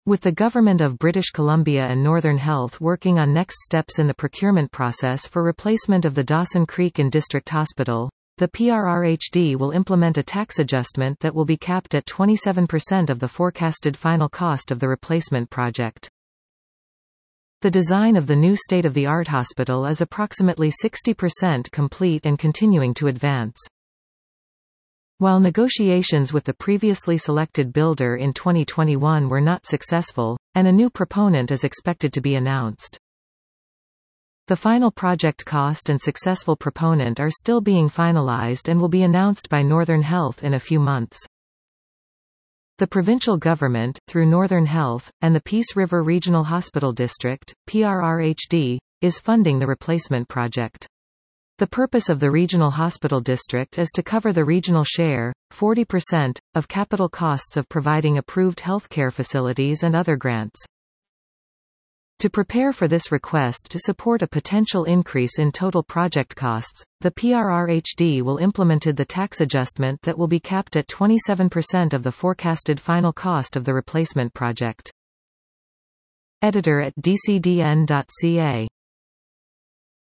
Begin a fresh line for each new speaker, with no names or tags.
With the Government of British Columbia and Northern Health working on next steps in the procurement process for replacement of the Dawson Creek and District Hospital, the PRRHD will implement a tax adjustment that will be capped at 27% of the forecasted final cost of the replacement project. The design of the new state-of-the-art hospital is approximately 60% complete and continuing to advance. While negotiations with the previously selected builder in 2021 were not successful, and a new proponent is expected to be announced. The final project cost and successful proponent are still being finalized and will be announced by Northern Health in a few months. The provincial government, through Northern Health, and the Peace River Regional Hospital District, PRRHD, is funding the replacement project. The purpose of the Regional Hospital District is to cover the regional share, 40%, of capital costs of providing approved healthcare facilities and other grants. To prepare for this request to support a potential increase in total project costs, the PRRHD will implemented the tax adjustment that will be capped at 27% of the forecasted final cost of the replacement project. Editor at dcdn.ca